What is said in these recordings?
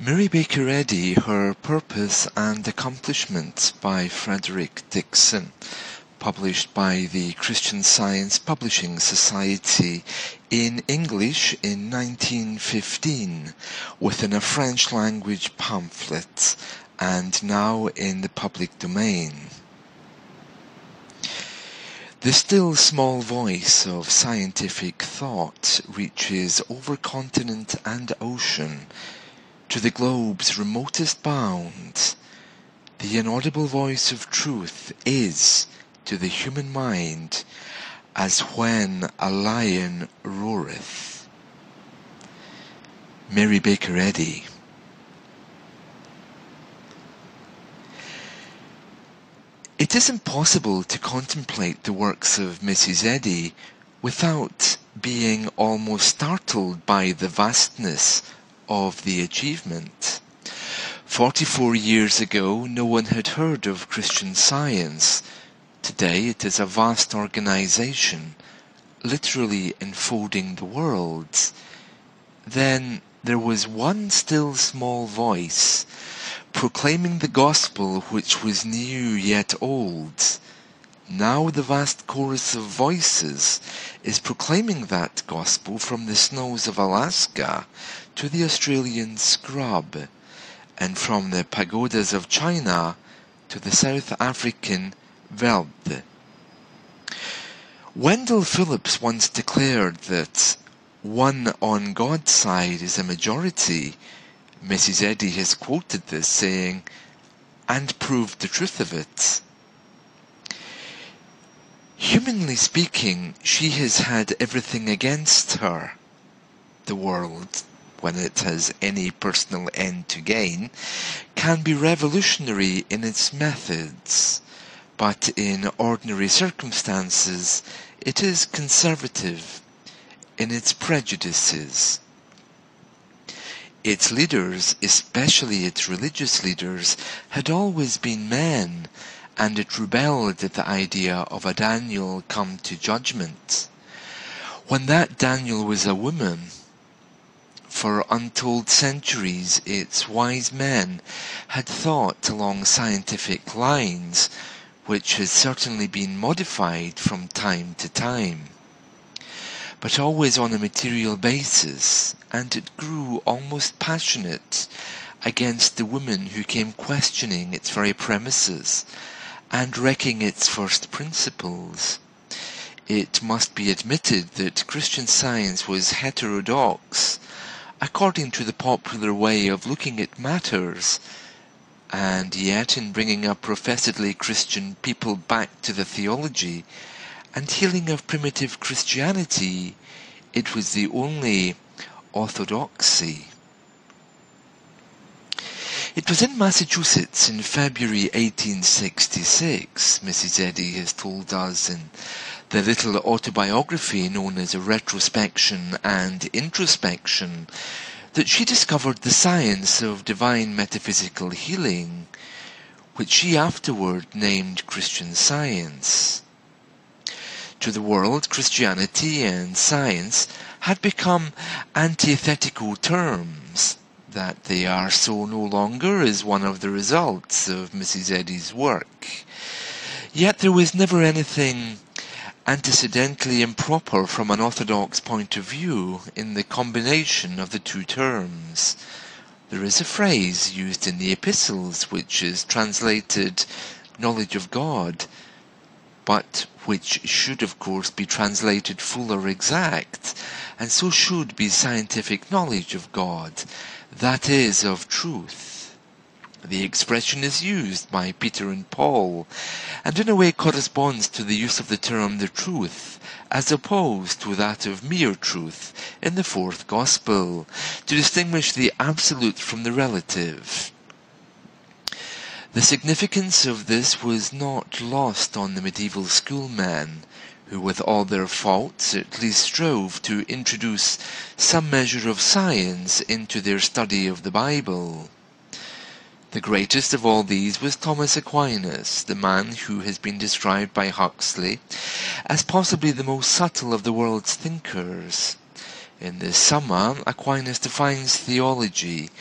Mary Baker Eddy, Her Purpose and Accomplishment by Frederick Dixon, published by the Christian Science Publishing Society in English in 1915, within a French language pamphlet, and now in the public domain. The still small voice of scientific thought reaches over continent and ocean to the globe's remotest bound. The inaudible voice of truth is, to the human mind, as when a lion roareth. Mary Baker Eddy. It is impossible to contemplate the works of Mrs. Eddy without being almost startled by the vastness of the achievement. 44 years ago, no one had heard of Christian Science. Today it is a vast organization, literally enfolding the world. Then there was one still small voice, proclaiming the gospel which was new yet old. Now the vast chorus of voices is proclaiming that gospel from the snows of Alaska to the Australian scrub, and from the pagodas of China to the South African veld. Wendell Phillips once declared that one on God's side is a majority. Mrs. Eddy has quoted this, saying, and proved the truth of it. Humanly speaking, she has had everything against her. The world, when it has any personal end to gain, can be revolutionary in its methods, but in ordinary circumstances it is conservative in its prejudices. Its leaders, especially its religious leaders, had always been men, and it rebelled at the idea of a Daniel come to judgment. When that Daniel was a woman, for untold centuries its wise men had thought along scientific lines, which has certainly been modified from time to time, but always on a material basis, and it grew almost passionate against the women who came questioning its very premises and wrecking its first principles. It must be admitted that Christian Science was heterodox, according to the popular way of looking at matters, and yet in bringing a professedly Christian people back to the theology and healing of primitive Christianity, it was the only orthodoxy. It was in Massachusetts in February 1866, Mrs. Eddy has told us in the little autobiography known as A Retrospection and Introspection, that she discovered the science of divine metaphysical healing, which she afterward named Christian Science. To the world, Christianity and science had become antithetical terms. That they are so no longer is one of the results of Mrs. Eddy's work. Yet there was never anything antecedentally improper from an orthodox point of view in the combination of the two terms. There is a phrase used in the epistles which is translated knowledge of God, but which should of course be translated full or exact, and so should be scientific knowledge of God, that is, of truth. The expression is used by Peter and Paul, and in a way corresponds to the use of the term the truth, as opposed to that of mere truth in the fourth Gospel, to distinguish the absolute from the relative. The significance of this was not lost on the medieval schoolmen, who with all their faults at least strove to introduce some measure of science into their study of the Bible. The greatest of all these was Thomas Aquinas, the man who has been described by Huxley as possibly the most subtle of the world's thinkers. In this Summa, Aquinas defines theology,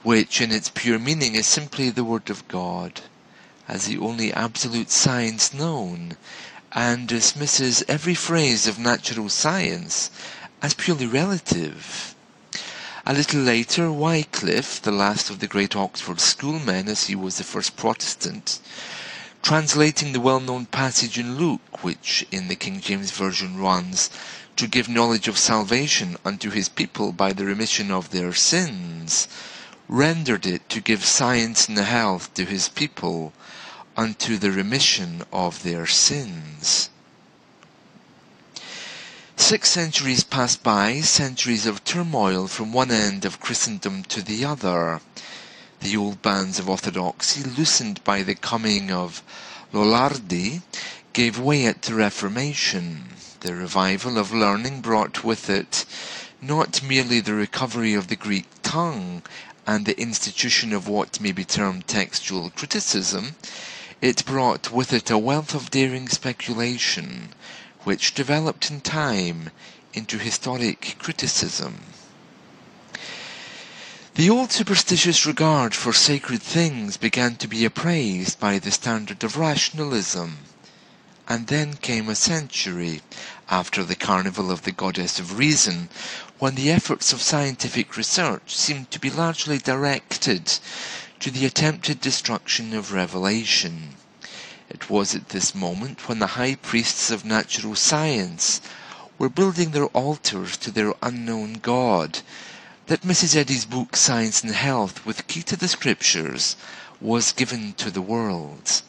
which in its pure meaning is simply the Word of God, as the only absolute science known, and dismisses every phrase of natural science as purely relative. A little later, Wycliffe, the last of the great Oxford schoolmen, as he was the first Protestant, translating the well-known passage in Luke, which in the King James Version runs, "To give knowledge of salvation unto his people by the remission of their sins," rendered it to give science and health to his people unto the remission of their sins. 6 centuries passed by, centuries of turmoil from one end of Christendom to the other. The old bands of orthodoxy, loosened by the coming of Lollardy, gave way at the Reformation. The revival of learning brought with it not merely the recovery of the Greek tongue and the institution of what may be termed textual criticism, it brought with it a wealth of daring speculation, which developed in time into historic criticism. The old superstitious regard for sacred things began to be appraised by the standard of rationalism, and then came a century after the carnival of the goddess of reason, when the efforts of scientific research seemed to be largely directed to the attempted destruction of revelation. It was at this moment when the high priests of natural science were building their altars to their unknown God that Mrs. Eddy's book Science and Health, with Key to the Scriptures, was given to the world.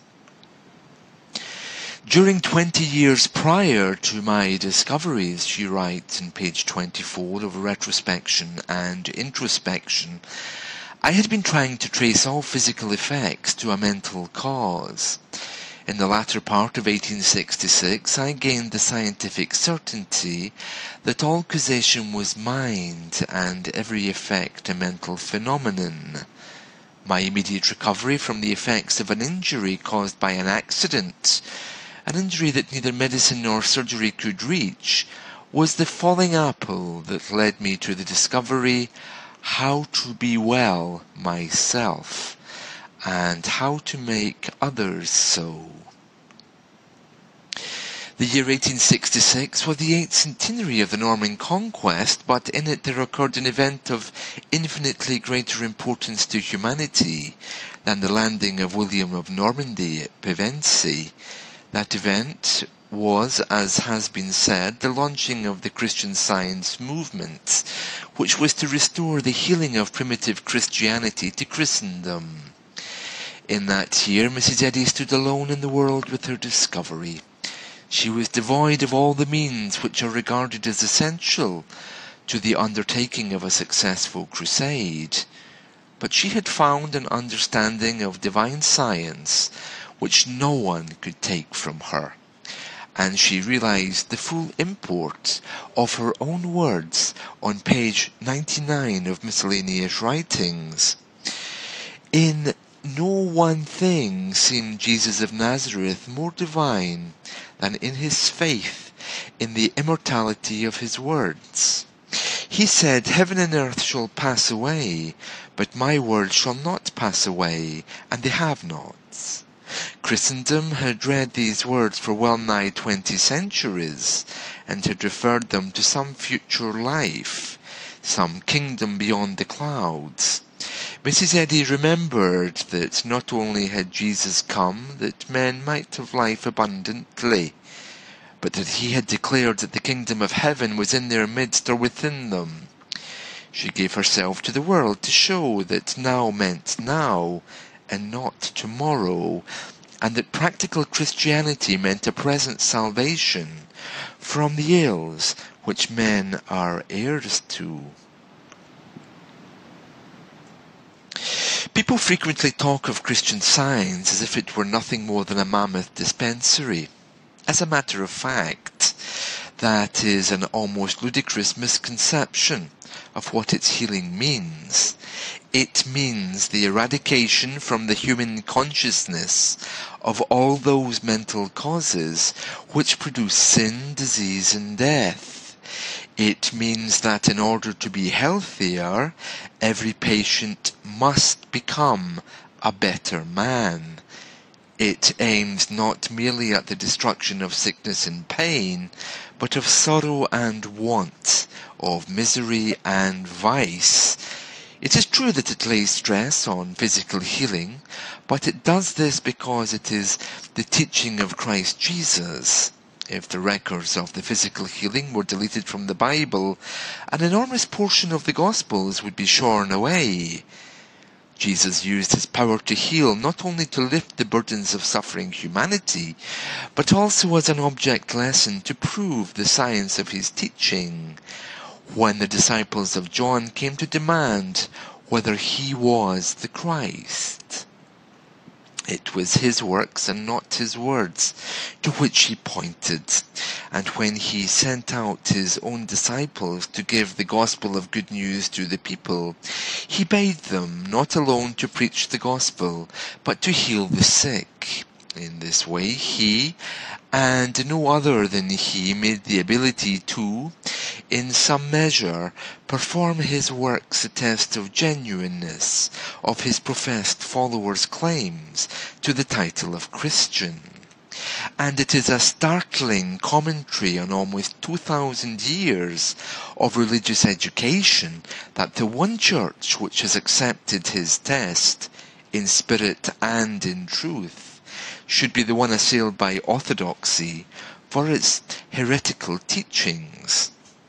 During 20 years prior to my discoveries, she writes on page 24 of Retrospection and Introspection, I had been trying to trace all physical effects to a mental cause. In the latter part of 1866, I gained the scientific certainty that all causation was mind and every effect a mental phenomenon. My immediate recovery from the effects of an injury caused by an accident, an injury that neither medicine nor surgery could reach, was the falling apple that led me to the discovery how to be well myself, and how to make others so. The year 1866 was the 8th centenary of the Norman Conquest, but in it there occurred an event of infinitely greater importance to humanity than the landing of William of Normandy at Pevensey. That event was, as has been said, the launching of the Christian Science movement, which was to restore the healing of primitive Christianity to Christendom. In that year, Mrs. Eddy stood alone in the world with her discovery. She was devoid of all the means which are regarded as essential to the undertaking of a successful crusade, but she had found an understanding of divine science which no one could take from her, and she realized the full import of her own words on page 99 of Miscellaneous Writings. In no one thing seemed Jesus of Nazareth more divine than in his faith in the immortality of his words. He said, "Heaven and earth shall pass away, but my words shall not pass away," and they have not. Christendom had read these words for well nigh 20 centuries, and had referred them to some future life, some kingdom beyond the clouds. Mrs. Eddy remembered that not only had Jesus come that men might have life abundantly, but that he had declared that the kingdom of heaven was in their midst or within them. She gave herself to the world to show that now meant now, and not tomorrow, and that practical Christianity meant a present salvation from the ills which men are heirs to. People frequently talk of Christian Science as if it were nothing more than a mammoth dispensary. As a matter of fact, that is an almost ludicrous misconception of what its healing means. It means the eradication from the human consciousness of all those mental causes which produce sin, disease, and death. It means that in order to be healthier, every patient must become a better man. It aims not merely at the destruction of sickness and pain, but of sorrow and want, of misery and vice. It is true that it lays stress on physical healing, but it does this because it is the teaching of Christ Jesus. If the records of the physical healing were deleted from the Bible, an enormous portion of the Gospels would be shorn away. Jesus used his power to heal not only to lift the burdens of suffering humanity, but also as an object lesson to prove the science of his teaching. When the disciples of John came to demand whether he was the Christ, it was his works and not his words to which he pointed. And when he sent out his own disciples to give the gospel of good news to the people, he bade them not alone to preach the gospel, but to heal the sick. In this way, he, and no other than he, made the ability to, in some measure, perform his works a test of genuineness of his professed followers' claims to the title of Christian. And it is a startling commentary on almost 2,000 years of religious education that the one church which has accepted his test, in spirit and in truth, should be the one assailed by orthodoxy for its heretical teachings.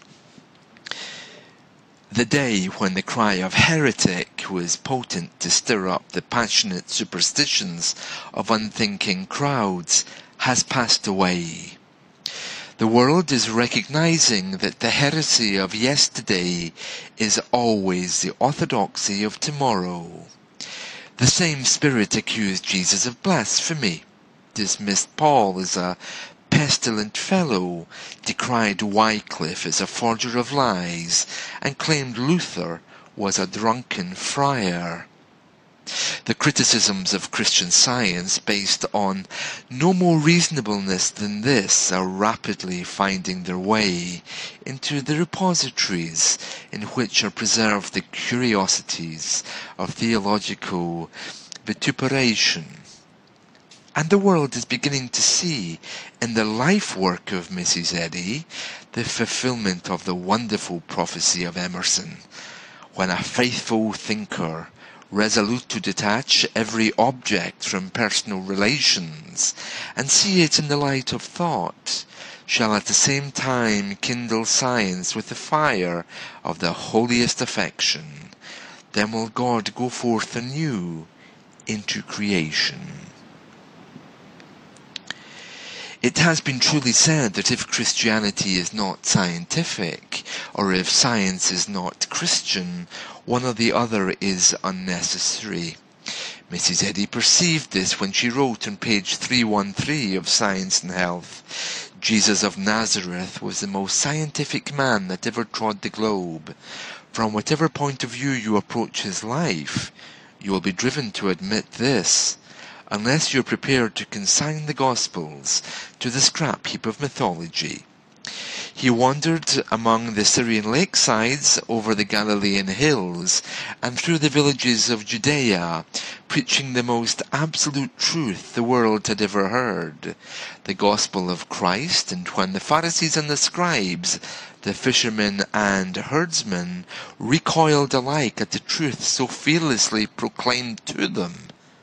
The day when the cry of heretic was potent to stir up the passionate superstitions of unthinking crowds has passed away. The world is recognizing that the heresy of yesterday is always the orthodoxy of tomorrow. The same spirit accused Jesus of blasphemy, dismissed Paul as a pestilent fellow, decried Wycliffe as a forger of lies, and claimed Luther was a drunken friar. The criticisms of Christian Science based on no more reasonableness than this are rapidly finding their way into the repositories in which are preserved the curiosities of theological vituperation. And the world is beginning to see in the life work of Mrs. Eddy the fulfillment of the wonderful prophecy of Emerson, when a faithful thinker, resolute to detach every object from personal relations and see it in the light of thought, shall at the same time kindle science with the fire of the holiest affection. Then will God go forth anew into creation. It has been truly said that if Christianity is not scientific, or if science is not Christian, one or the other is unnecessary. Mrs. Eddy perceived this when she wrote on page 313 of Science and Health, Jesus of Nazareth was the most scientific man that ever trod the globe. From whatever point of view you approach his life, you will be driven to admit this, unless you are prepared to consign the Gospels to the scrap heap of mythology. He wandered among the Syrian lakesides, over the Galilean hills, and through the villages of Judea, preaching the most absolute truth the world had ever heard, the gospel of Christ. And when the Pharisees and the scribes, the fishermen and herdsmen, recoiled alike at the truth so fearlessly proclaimed to them,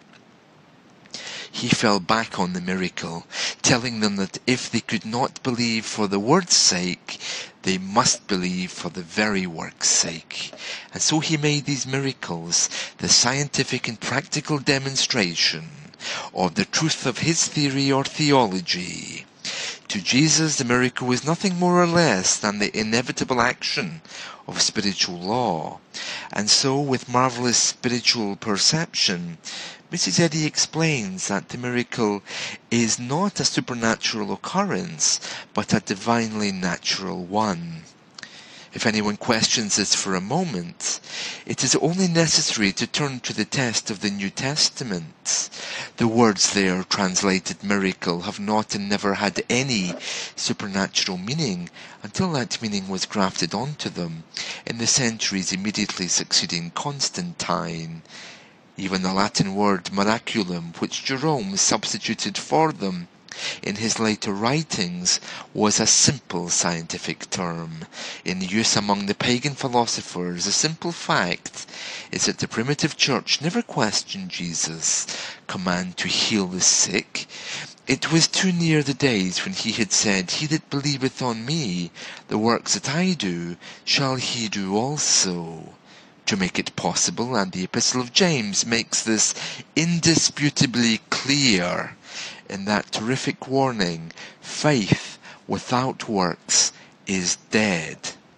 he fell back on the miracle, telling them that if they could not believe for the word's sake, they must believe for the very work's sake. And so he made these miracles the scientific and practical demonstration of the truth of his theory or theology. To Jesus, the miracle was nothing more or less than the inevitable action of spiritual law. And so, with marvelous spiritual perception, Mrs. Eddy explains that the miracle is not a supernatural occurrence, but a divinely natural one. If anyone questions this for a moment, it is only necessary to turn to the test of the New Testament. The words there translated miracle have not and never had any supernatural meaning until that meaning was grafted onto them in the centuries immediately succeeding Constantine. Even the Latin word miraculum, which Jerome substituted for them in his later writings, was a simple scientific term. In use among the pagan philosophers, the simple fact is that the primitive church never questioned Jesus' command to heal the sick. It was too near the days when he had said, "He that believeth on me, the works that I do, shall he do also," to make it possible, and the Epistle of James makes this indisputably clear in that terrific warning: faith without works is dead.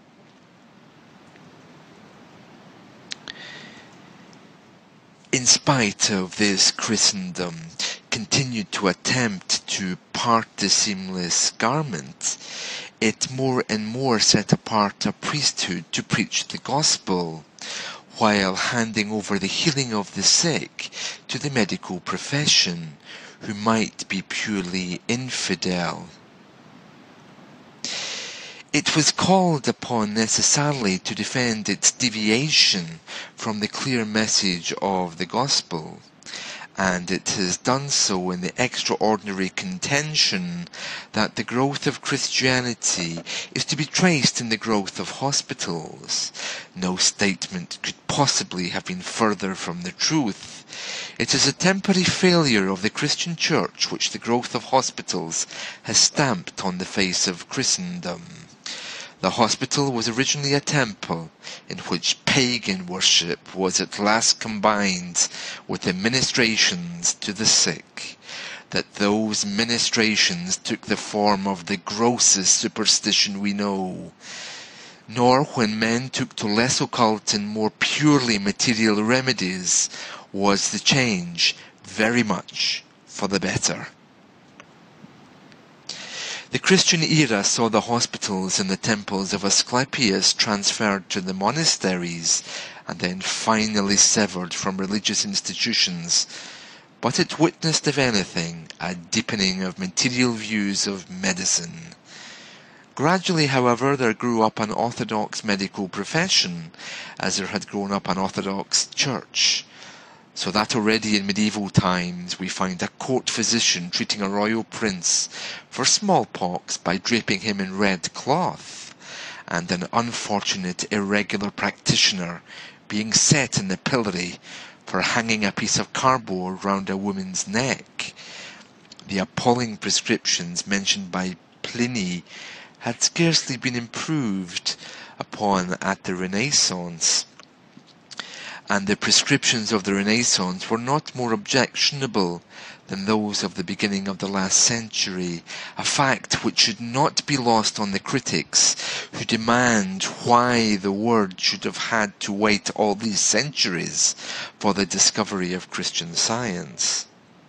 In spite of this, Christendom continued to attempt to part the seamless garment. It more and more set apart a priesthood to preach the gospel, while handing over the healing of the sick to the medical profession, who might be purely infidel. It was called upon necessarily to defend its deviation from the clear message of the gospel, and it has done so in the extraordinary contention that the growth of Christianity is to be traced in the growth of hospitals. No statement could possibly have been further from the truth. It is a temporary failure of the Christian Church which the growth of hospitals has stamped on the face of Christendom. The hospital was originally a temple in which pagan worship was at last combined with the ministrations to the sick. That those ministrations took the form of the grossest superstition we know. Nor when men took to less occult and more purely material remedies was the change very much for the better. The Christian era saw the hospitals and the temples of Asclepius transferred to the monasteries and then finally severed from religious institutions, but it witnessed, if anything, a deepening of material views of medicine. Gradually, however, there grew up an orthodox medical profession, as there had grown up an orthodox church. So that already in medieval times we find a court physician treating a royal prince for smallpox by draping him in red cloth, and an unfortunate irregular practitioner being set in the pillory for hanging a piece of cardboard round a woman's neck. The appalling prescriptions mentioned by Pliny had scarcely been improved upon at the Renaissance, and the prescriptions of the Renaissance were not more objectionable than those of the beginning of the last century, a fact which should not be lost on the critics who demand why the word should have had to wait all these centuries for the discovery of Christian Science.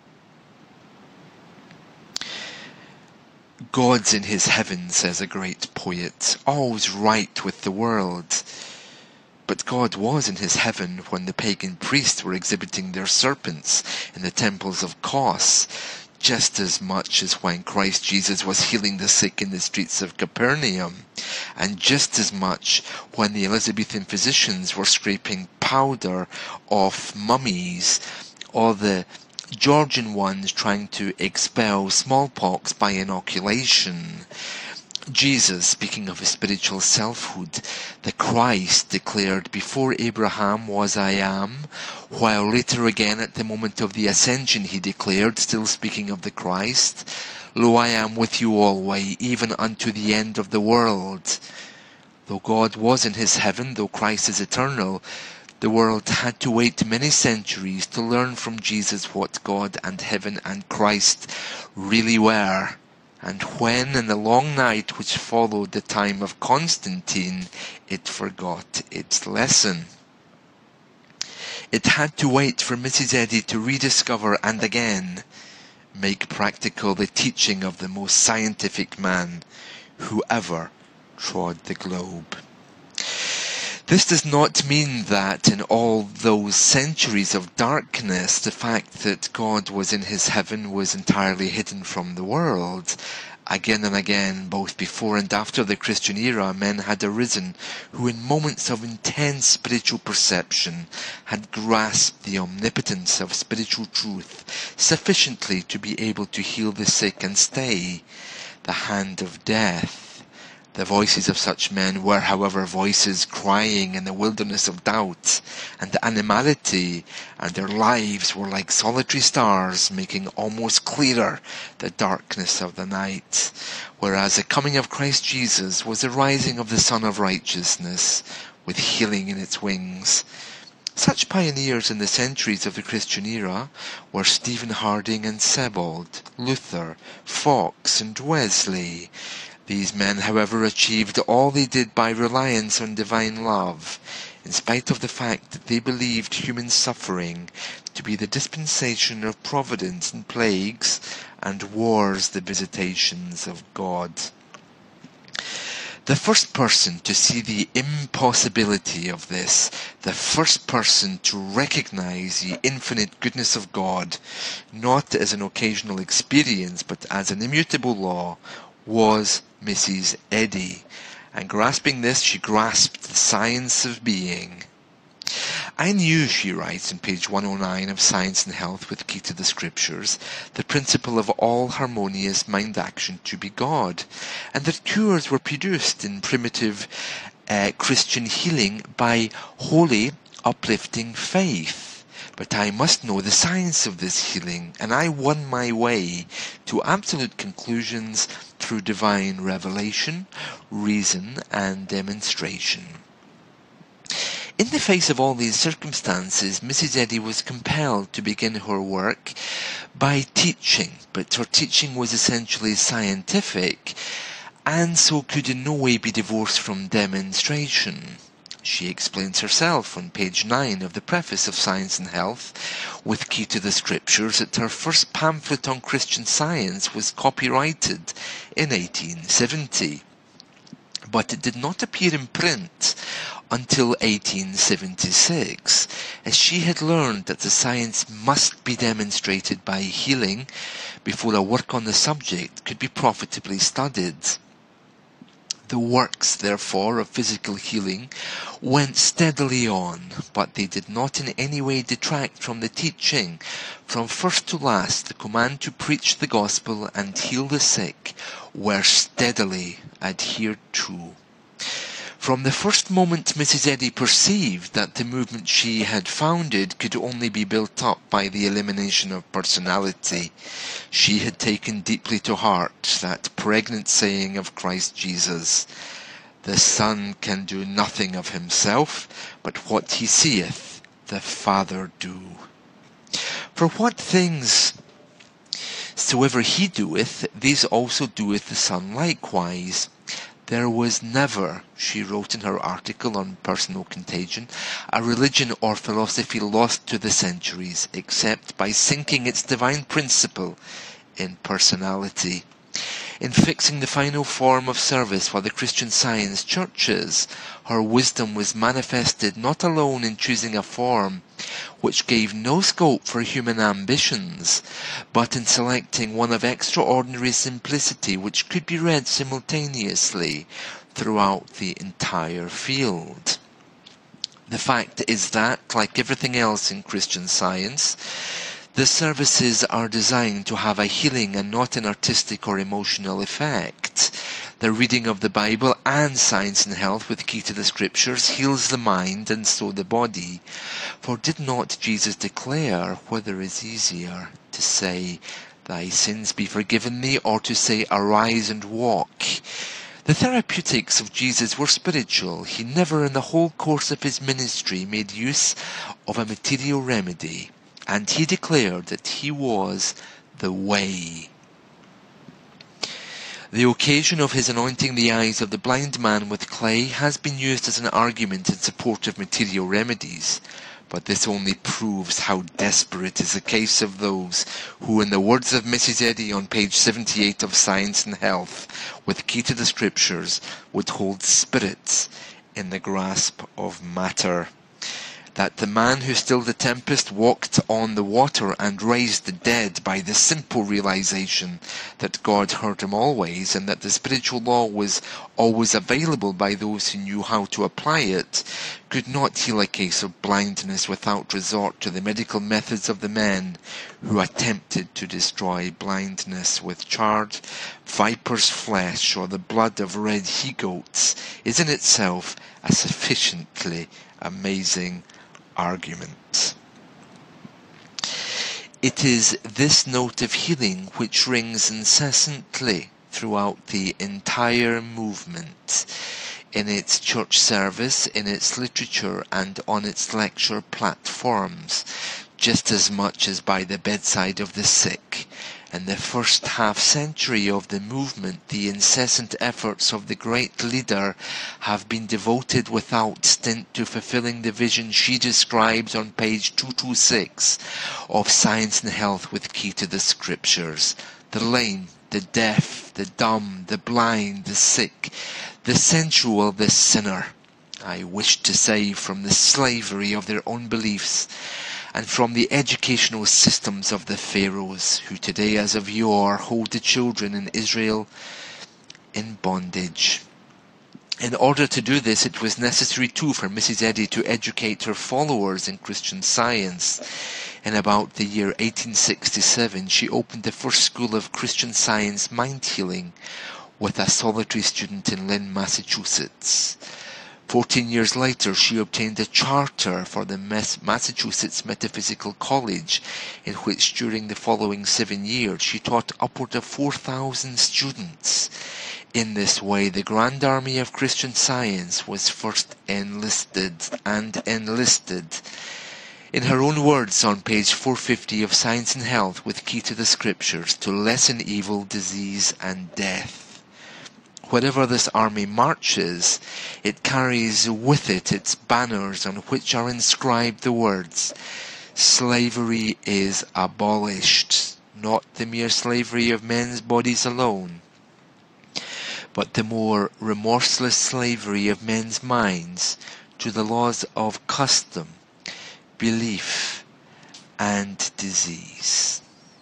"God's in his heaven," says a great poet, "all's right with the world." But God was in his heaven when the pagan priests were exhibiting their serpents in the temples of Kos, just as much as when Christ Jesus was healing the sick in the streets of Capernaum, and just as much when the Elizabethan physicians were scraping powder off mummies, or the Georgian ones trying to expel smallpox by inoculation. Jesus, speaking of his spiritual selfhood, the Christ, declared, "Before Abraham was I am," while later again at the moment of the ascension he declared, still speaking of the Christ, "Lo, I am with you always, even unto the end of the world." Though God was in his heaven, though Christ is eternal, the world had to wait many centuries to learn from Jesus what God and heaven and Christ really were. And when, in the long night which followed the time of Constantine, it forgot its lesson, it had to wait for Mrs. Eddy to rediscover and again make practical the teaching of the most scientific man who ever trod the globe. This does not mean that in all those centuries of darkness, the fact that God was in his heaven was entirely hidden from the world. Again and again, both before and after the Christian era, men had arisen who in moments of intense spiritual perception had grasped the omnipotence of spiritual truth sufficiently to be able to heal the sick and stay the hand of death. The voices of such men were, however, voices crying in the wilderness of doubt and animality, and their lives were like solitary stars, making almost clearer the darkness of the night, whereas the coming of Christ Jesus was the rising of the Sun of Righteousness, with healing in its wings. Such pioneers in the centuries of the Christian era were Stephen Harding and Sebald, Luther, Fox and Wesley. These men, however, achieved all they did by reliance on divine love, in spite of the fact that they believed human suffering to be the dispensation of providence and plagues, and wars the visitations of God. The first person to see the impossibility of this, the first person to recognize the infinite goodness of God, not as an occasional experience but as an immutable law, was Mrs. Eddy, and grasping this, she grasped the science of being. I knew, she writes on page 109 of Science and Health with Key to the Scriptures, the principle of all harmonious mind action to be God, and that cures were produced in primitive Christian healing by holy, uplifting faith. But I must know the science of this healing, and I won my way to absolute conclusions through divine revelation, reason, and demonstration. In the face of all these circumstances, Mrs. Eddy was compelled to begin her work by teaching, but her teaching was essentially scientific, and so could in no way be divorced from demonstration. She explains herself on page 9 of the preface of Science and Health, with Key to the Scriptures, that her first pamphlet on Christian Science was copyrighted in 1870. But it did not appear in print until 1876, as she had learned that the science must be demonstrated by healing before a work on the subject could be profitably studied. The works, therefore, of physical healing went steadily on, but they did not in any way detract from the teaching. From first to last, the command to preach the gospel and heal the sick were steadily adhered to. From the first moment Mrs. Eddy perceived that the movement she had founded could only be built up by the elimination of personality, she had taken deeply to heart that pregnant saying of Christ Jesus, "The Son can do nothing of himself, but what he seeth the Father do. For what things soever he doeth, these also doeth the Son likewise." There was never, she wrote in her article on personal contagion, a religion or philosophy lost to the centuries, except by sinking its divine principle in personality. In fixing the final form of service for the Christian Science churches, her wisdom was manifested not alone in choosing a form which gave no scope for human ambitions, but in selecting one of extraordinary simplicity which could be read simultaneously throughout the entire field. The fact is that, like everything else in Christian Science, the services are designed to have a healing and not an artistic or emotional effect. The reading of the Bible and Science and Health with Key to the Scriptures heals the mind and so the body. For did not Jesus declare whether is easier, to say, "Thy sins be forgiven thee," or to say, "Arise and walk"? The therapeutics of Jesus were spiritual. He never in the whole course of his ministry made use of a material remedy, and he declared that he was the way. The occasion of his anointing the eyes of the blind man with clay has been used as an argument in support of material remedies, but this only proves how desperate is the case of those who, in the words of Mrs. Eddy on page 78 of Science and Health, with Key to the Scriptures, would hold spirits in the grasp of matter. That the man who stilled the tempest walked on the water and raised the dead by the simple realization that God heard him always, and that the spiritual law was always available by those who knew how to apply it, could not heal a case of blindness without resort to the medical methods of the men who attempted to destroy blindness with charred viper's flesh or the blood of red he-goats, is in itself a sufficiently amazing argument. It is this note of healing which rings incessantly throughout the entire movement, in its church service, in its literature, and on its lecture platforms, just as much as by the bedside of the sick. In the first half-century of the movement, the incessant efforts of the great leader have been devoted without stint to fulfilling the vision she describes on page 226 of Science and Health with Key to the Scriptures. The lame, the deaf, the dumb, the blind, the sick, the sensual, the sinner, I wish to save from the slavery of their own beliefs, and from the educational systems of the pharaohs, who today as of yore hold the children in Israel in bondage. In order to do this, it was necessary too for Mrs. Eddy to educate her followers in Christian Science. In about the year 1867, she opened the first school of Christian Science mind healing with a solitary student in Lynn, Massachusetts. 14 years later, she obtained a charter for the Massachusetts Metaphysical College, in which during the following 7 years she taught upward of 4,000 students. In this way, the Grand Army of Christian Science was first enlisted. In her own words on page 450 of Science and Health with Key to the Scriptures, to lessen evil, disease and death. Wherever this army marches, it carries with it its banners on which are inscribed the words, "Slavery is abolished," not the mere slavery of men's bodies alone, but the more remorseless slavery of men's minds to the laws of custom, belief, and disease.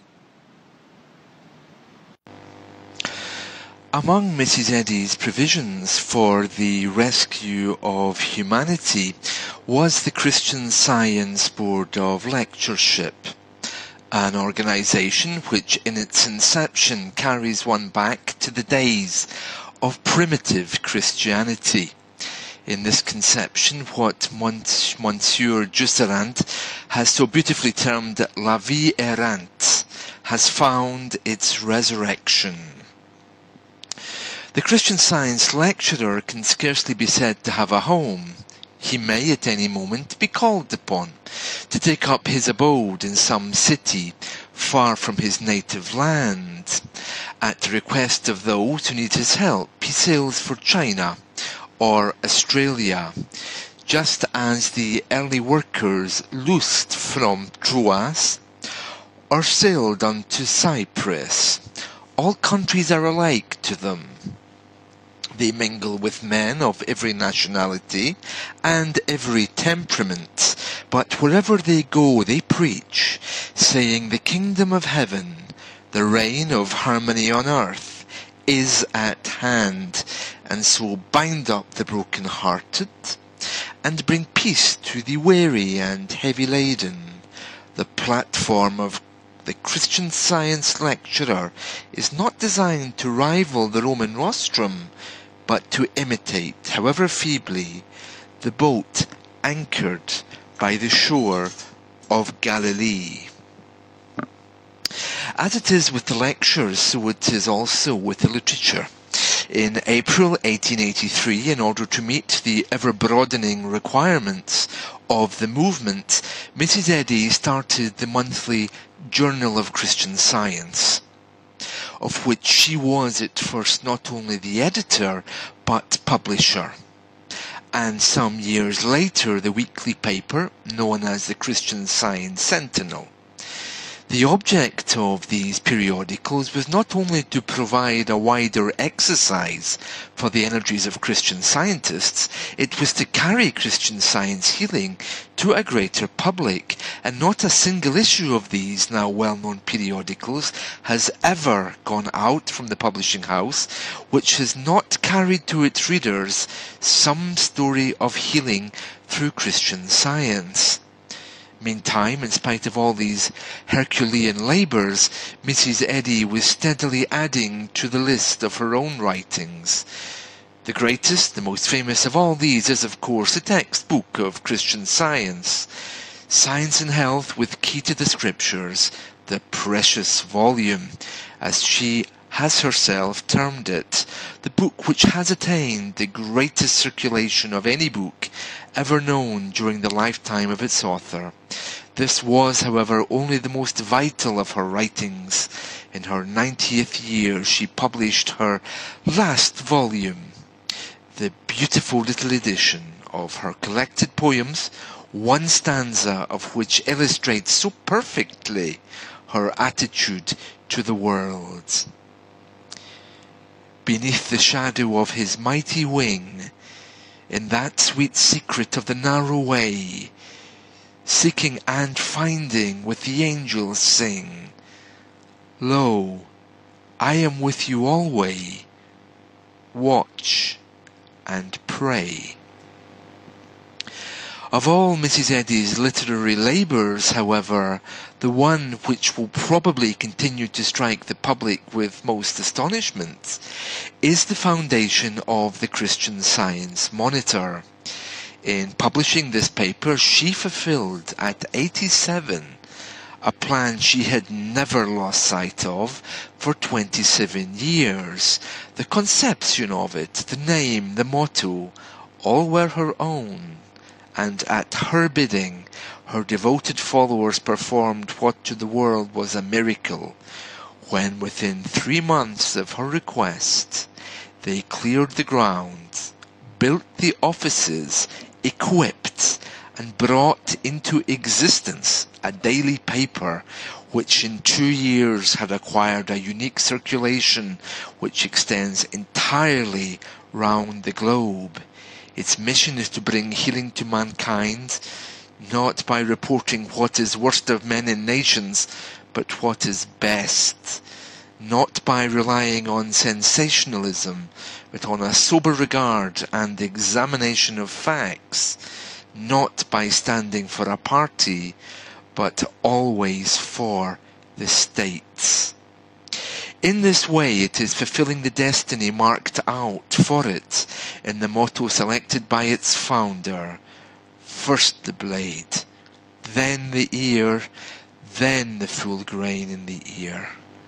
Among Mrs. Eddy's provisions for the rescue of humanity was the Christian Science Board of Lectureship, an organisation which in its inception carries one back to the days of primitive Christianity. In this conception, what Monsieur Jusserand has so beautifully termed la vie errante has found its resurrection. The Christian Science lecturer can scarcely be said to have a home. He may at any moment be called upon to take up his abode in some city far from his native land. At the request of those who need his help, he sails for China or Australia, just as the early workers loosed from Troas or sailed unto Cyprus. All countries are alike to them. They mingle with men of every nationality and every temperament, but wherever they go they preach, saying the kingdom of heaven, the reign of harmony on earth, is at hand, and so bind up the broken-hearted, and bring peace to the weary and heavy-laden. The platform of the Christian Science lecturer is not designed to rival the Roman rostrum, but to imitate, however feebly, the boat anchored by the shore of Galilee. As it is with the lectures, so it is also with the literature. In April 1883, in order to meet the ever-broadening requirements of the movement, Mrs. Eddy started the monthly Journal of Christian Science, of which she was at first not only the editor, but publisher, and some years later the weekly paper known as the Christian Science Sentinel. The object of these periodicals was not only to provide a wider exercise for the energies of Christian scientists, it was to carry Christian Science healing to a greater public, and not a single issue of these now well-known periodicals has ever gone out from the publishing house which has not carried to its readers some story of healing through Christian Science. Meantime, in spite of all these Herculean labours, Mrs. Eddy was steadily adding to the list of her own writings. The greatest, the most famous of all these is, of course, the textbook of Christian Science, Science and Health with Key to the Scriptures, the precious volume, as she has herself termed it, the book which has attained the greatest circulation of any book ever known during the lifetime of its author. This was, however, only the most vital of her writings. In her 90th year she published her last volume, the beautiful little edition of her collected poems, one stanza of which illustrates so perfectly her attitude to the world. Beneath the shadow of his mighty wing, in that sweet secret of the narrow way, seeking and finding with the angels sing, Lo, I am with you alway, watch and pray. Of all Mrs. Eddy's literary labours, however, the one which will probably continue to strike the public with most astonishment is the foundation of the Christian Science Monitor. In publishing this paper, she fulfilled at 87 a plan she had never lost sight of for 27 years. The conception of it, the name, the motto, all were her own. And at her bidding, her devoted followers performed what to the world was a miracle, when within 3 months of her request, they cleared the ground, built the offices, equipped, and brought into existence a daily paper which in 2 years had acquired a unique circulation which extends entirely round the globe. Its mission is to bring healing to mankind, not by reporting what is worst of men and nations, but what is best. Not by relying on sensationalism, but on a sober regard and examination of facts. Not by standing for a party, but always for the states. In this way it is fulfilling the destiny marked out for it in the motto selected by its founder. First the blade, then the ear, then the full grain in the ear.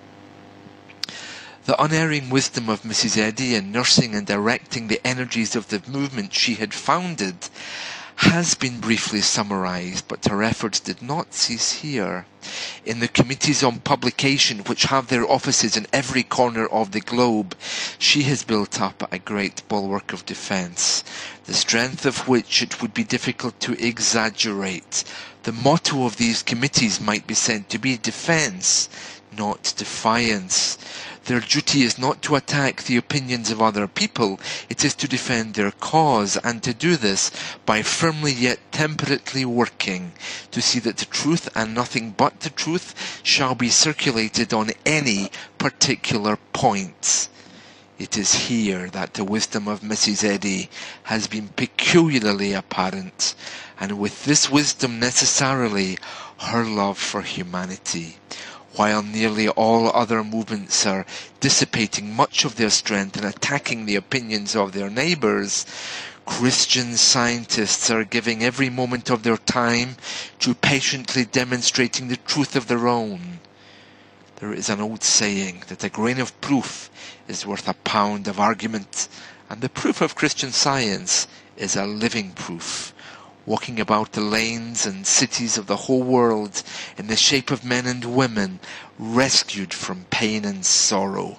The unerring wisdom of Mrs. Eddy in nursing and directing the energies of the movement she had founded has been briefly summarised, but her efforts did not cease here. In the committees on publication, which have their offices in every corner of the globe, she has built up a great bulwark of defence, the strength of which it would be difficult to exaggerate. The motto of these committees might be said to be defence, not defiance. Their duty is not to attack the opinions of other people, it is to defend their cause, and to do this by firmly yet temperately working to see that the truth and nothing but the truth shall be circulated on any particular point. It is here that the wisdom of Mrs. Eddy has been peculiarly apparent, and with this wisdom necessarily her love for humanity. While nearly all other movements are dissipating much of their strength and attacking the opinions of their neighbours, Christian Scientists are giving every moment of their time to patiently demonstrating the truth of their own. There is an old saying that a grain of proof is worth a pound of argument, and the proof of Christian Science is a living proof, walking about the lanes and cities of the whole world in the shape of men and women rescued from pain and sorrow,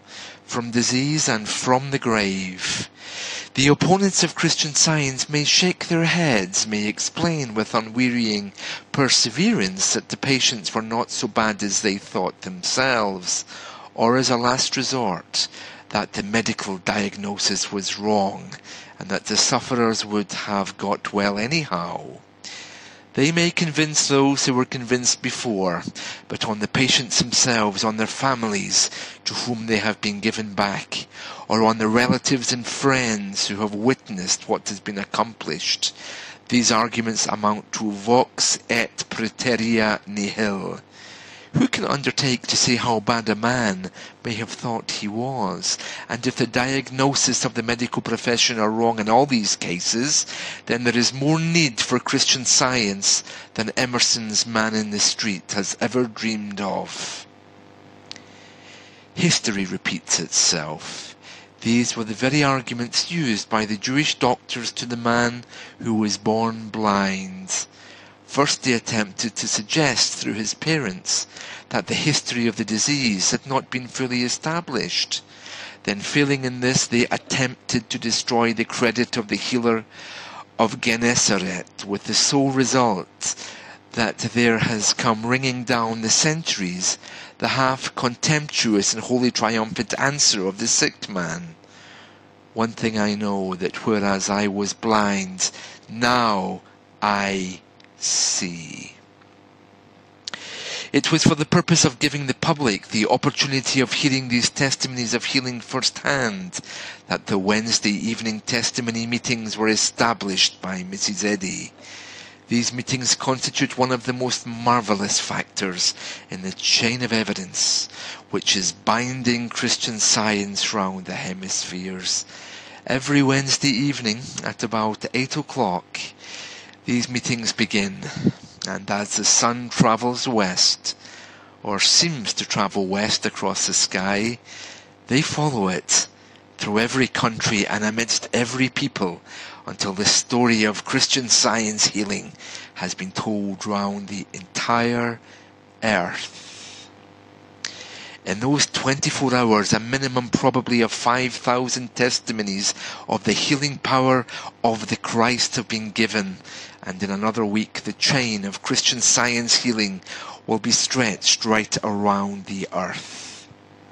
from disease and from the grave. The opponents of Christian Science may shake their heads, may explain with unwearying perseverance that the patients were not so bad as they thought themselves, or as a last resort, that the medical diagnosis was wrong, and that the sufferers would have got well anyhow. They may convince those who were convinced before, but on the patients themselves, on their families to whom they have been given back, or on the relatives and friends who have witnessed what has been accomplished, these arguments amount to vox et praeterea nihil. Who can undertake to say how bad a man may have thought he was? And if the diagnosis of the medical profession are wrong in all these cases, then there is more need for Christian Science than Emerson's man in the street has ever dreamed of. History repeats itself. These were the very arguments used by the Jewish doctors to the man who was born blind. First they attempted to suggest through his parents that the history of the disease had not been fully established. Then failing in this, they attempted to destroy the credit of the healer of Gennesaret, with the sole result that there has come ringing down the centuries the half contemptuous and wholly triumphant answer of the sick man. One thing I know, that whereas I was blind, now I see. It was for the purpose of giving the public the opportunity of hearing these testimonies of healing firsthand that the Wednesday evening testimony meetings were established by Mrs. Eddy. These meetings constitute one of the most marvellous factors in the chain of evidence which is binding Christian Science round the hemispheres. Every Wednesday evening at about 8 o'clock, these meetings begin, and as the sun travels west, or seems to travel west across the sky, they follow it through every country and amidst every people until the story of Christian Science healing has been told round the entire earth. In those 24 hours, a minimum probably of 5,000 testimonies of the healing power of the Christ have been given, and in another week the chain of Christian Science healing will be stretched right around the earth.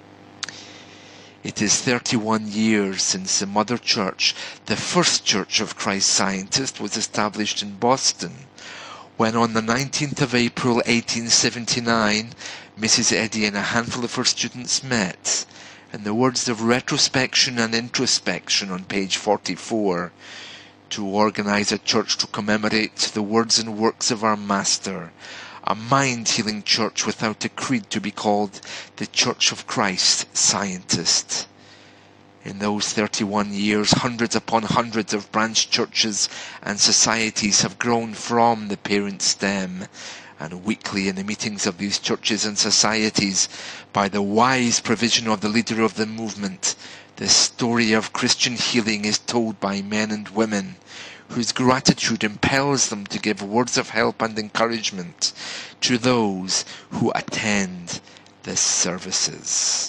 It is 31 years since the Mother Church, the first Church of Christ Scientist, was established in Boston, when on the 19th of April 1879, Mrs. Eddy and a handful of her students met, in the words of retrospection and introspection on page 44, to organize a church to commemorate the words and works of our Master, a mind-healing church without a creed, to be called the Church of Christ Scientist. In those 31 years, hundreds upon hundreds of branch churches and societies have grown from the parent stem, and weekly in the meetings of these churches and societies, by the wise provision of the leader of the movement, the story of Christian healing is told by men and women whose gratitude impels them to give words of help and encouragement to those who attend the services.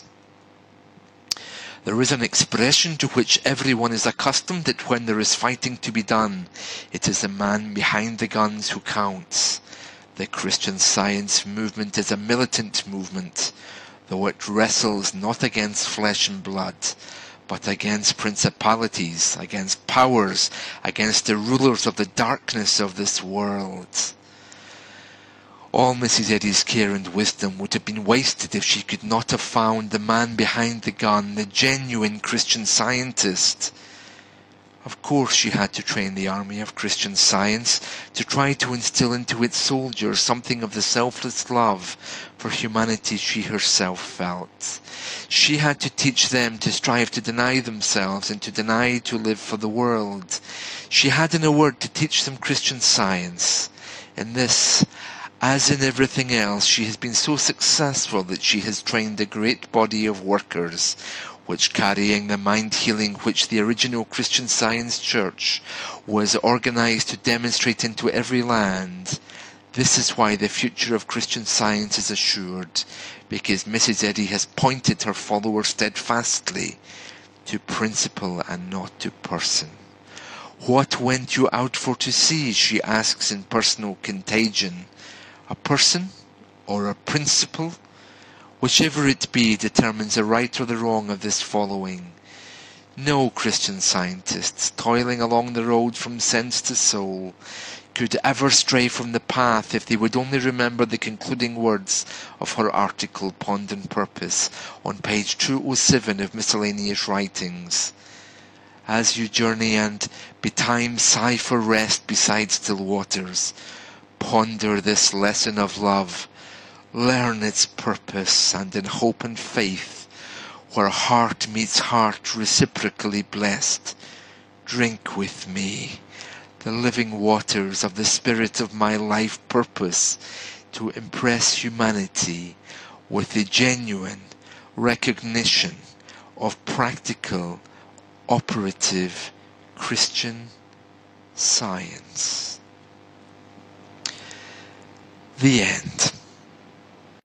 There is an expression to which everyone is accustomed, that when there is fighting to be done, it is the man behind the guns who counts. The Christian Science movement is a militant movement, though it wrestles not against flesh and blood, but against principalities, against powers, against the rulers of the darkness of this world. All Mrs. Eddy's care and wisdom would have been wasted if she could not have found the man behind the gun, the genuine Christian Scientist. Of course she had to train the army of Christian Science to try to instill into its soldiers something of the selfless love for humanity she herself felt. She had to teach them to strive to deny themselves and to deny to live for the world. She had, in a word, to teach them Christian Science. In this, as in everything else, she has been so successful that she has trained a great body of workers, which, carrying the mind healing which the original Christian Science Church was organized to demonstrate into every land, This is why the future of Christian Science is assured, because Mrs. Eddy has pointed her followers steadfastly to principle and not to person. What went you out for to see? She asks in Personal Contagion. A person or a principle? Whichever it be determines the right or the wrong of this following. No Christian Scientists, toiling along the road from sense to soul, could ever stray from the path if they would only remember the concluding words of her article Pond and Purpose on page 207 of Miscellaneous Writings. As you journey and betimes sigh for rest beside still waters, ponder this lesson of love, learn its purpose, and in hope and faith, where heart meets heart reciprocally blessed, drink with me the living waters of the spirit of my life purpose to impress humanity with the genuine recognition of practical, operative Christian Science. The end.